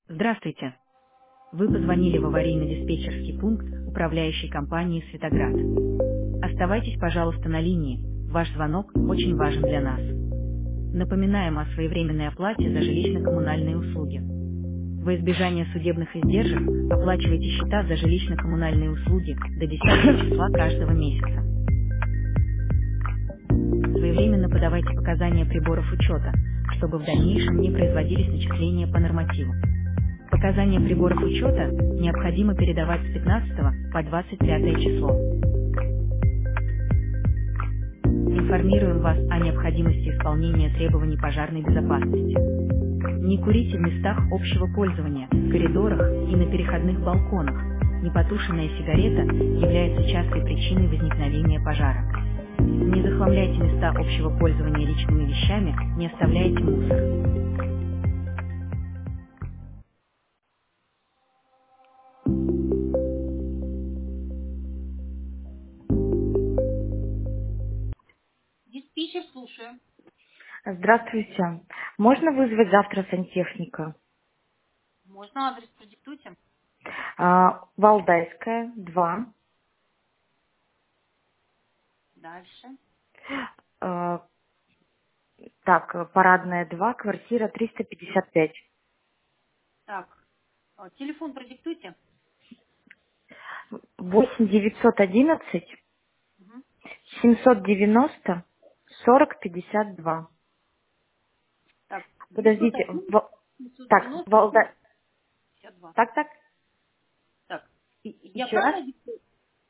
Здравствуйте. Вы позвонили в аварийно-диспетчерский пункт управляющей компании «Светоград». Оставайтесь, пожалуйста, на линии. Ваш звонок очень важен для нас. Напоминаем о своевременной оплате за жилищно-коммунальные услуги. Во избежание судебных издержек оплачивайте счета за жилищно-коммунальные услуги до 10 числа каждого месяца. Своевременно подавайте показания приборов учета, чтобы в дальнейшем не производились начисления по нормативу. Показания приборов учета необходимо передавать с 15 по 25 число. Информируем вас о необходимости исполнения требований пожарной безопасности. Не курите в местах общего пользования, в коридорах и на переходных балконах. Непотушенная сигарета является частой причиной возникновения пожара. Не захламляйте места общего пользования личными вещами, не оставляйте мусор. Диспетчер, слушаю. Здравствуйте. Можно вызвать завтра сантехника? Можно адрес продиктуйте? Валдайская, 2. Дальше. Так, Парадная, 2, квартира 355. Так, телефон продиктуйте. 8 911 Мгм. 790 40 52. Так, Подождите, 901, так, 790, 40, 52. так, Так, я еще раз? правильно диктую?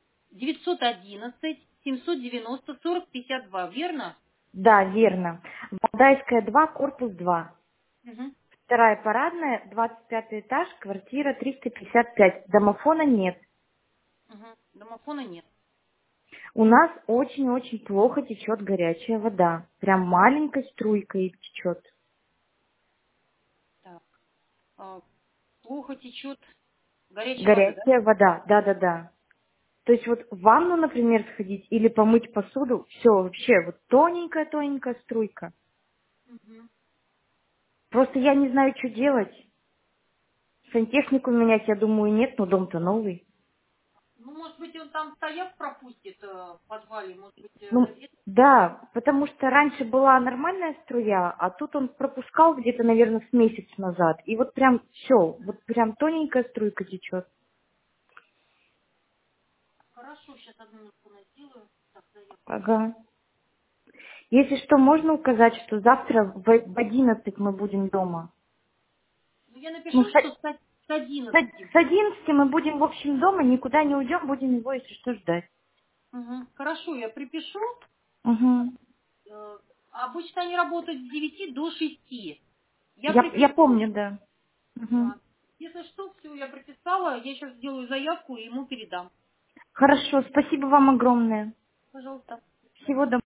911, 790, 40, 52, верно? Да, верно. Валдайская, 2, корпус 2. Мгм. Вторая Парадная, 25 этаж, квартира 355. Домофона нет. Мгм. Домофона нет. У нас очень-очень плохо течет горячая вода. Прям маленькой струйкой течет. Так, плохо течет горячая вода, да? Горячая вода, да-да-да. То есть вот в ванну, например, сходить или помыть посуду, все вообще вот тоненькая-тоненькая струйка. Мгм. Просто я не знаю, что делать. Сантехнику менять, я думаю, нет, но дом-то новый. Ну, может быть, он там стояк пропустит в подвале, может быть, Ну, да, потому что раньше была нормальная струя, а тут он пропускал где-то, наверное, с месяц назад. И вот прям все, вот прям тоненькая струйка течет. Хорошо, сейчас одну минутку сделаю. Так, заявку напишу. Ага. Если что, можно указать, что завтра в 11 мы будем дома. Ну, я Ну, напишу, что с 11. с 11 мы будем, в общем, дома, никуда не уйдем, будем его, если что, ждать. Мгм. Хорошо, я припишу. Угу. Обычно они работают с 9 до 6. Я Я припишу. помню, да. Угу. Да. Если что, все, я прописала. Я сейчас сделаю заявку и ему передам. Хорошо, спасибо вам огромное. Пожалуйста. Всего доброго.